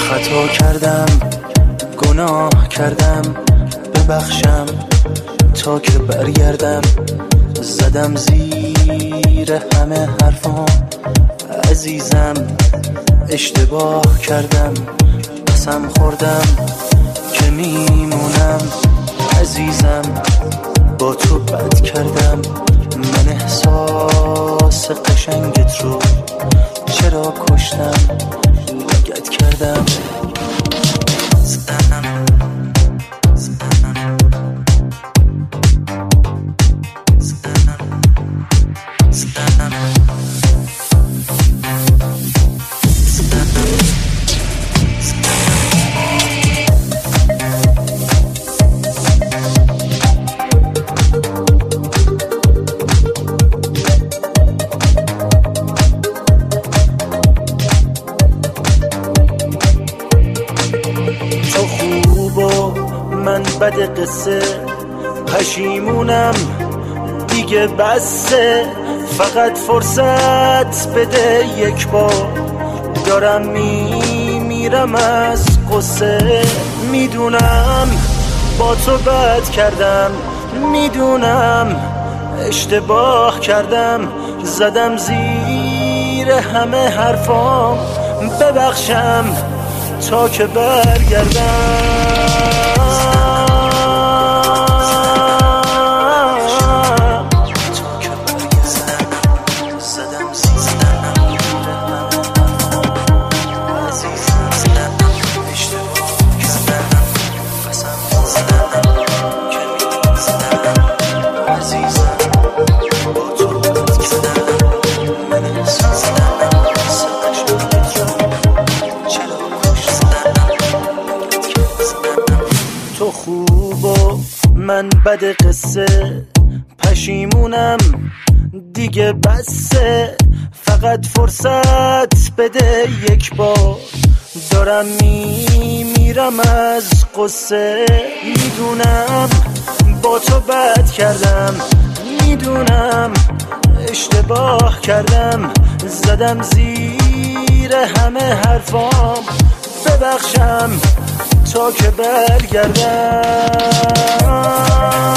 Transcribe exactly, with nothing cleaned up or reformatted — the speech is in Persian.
خطا کردم، گناه کردم، ببخشم تا که برگردم. زدم زیر همه حرفام عزیزم، اشتباه کردم، قسم خوردم که میمونم عزیزم. با تو بد کردم، من احساس قشنگت رو چرا کشتم، لگت کردم. زدم زدم زدم زدم من بد قصه، پشیمونم دیگه بسه. فقط فرصت بده یک بار، دارم میمیرم از قصه. میدونم با تو بد کردم، میدونم اشتباه کردم. زدم زیر همه حرفام، ببخشم تا که برگردم. تو خوب و من بد قصه، پشیمونم دیگه بسه. فقط فرصت بده یک بار، دارم میمیرم از قصه. میدونم با تو بد کردم، میدونم اشتباه کردم. زدم زیر همه حرفام، ببخشم تا که برگردم.